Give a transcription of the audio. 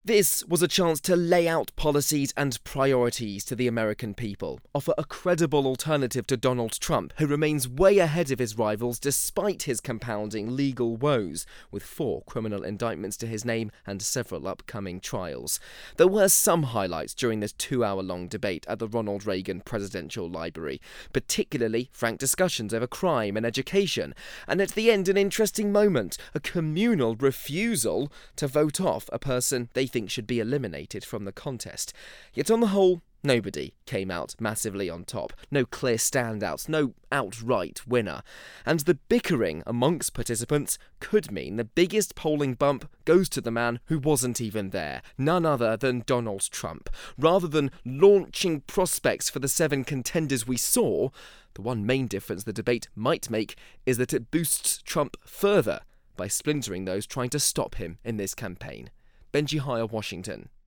This was a chance to lay out policies and priorities to the American people, offer a credible alternative to Donald Trump, who remains way ahead of his rivals despite his compounding legal woes, with 4 criminal indictments to his name and several upcoming trials. There were some highlights during this 2-hour-long debate at the Ronald Reagan Presidential Library, particularly frank discussions over crime and education, and at the end an interesting moment, a communal refusal to vote off a person they think should be eliminated from the contest. Yet on the whole, nobody came out massively on top. No clear standouts, no outright winner. And the bickering amongst participants could mean the biggest polling bump goes to the man who wasn't even there, none other than Donald Trump. Rather than launching prospects for the 7 contenders we saw, the one main difference the debate might make is that it boosts Trump further by splintering those trying to stop him in this campaign. Benji Hire, Washington.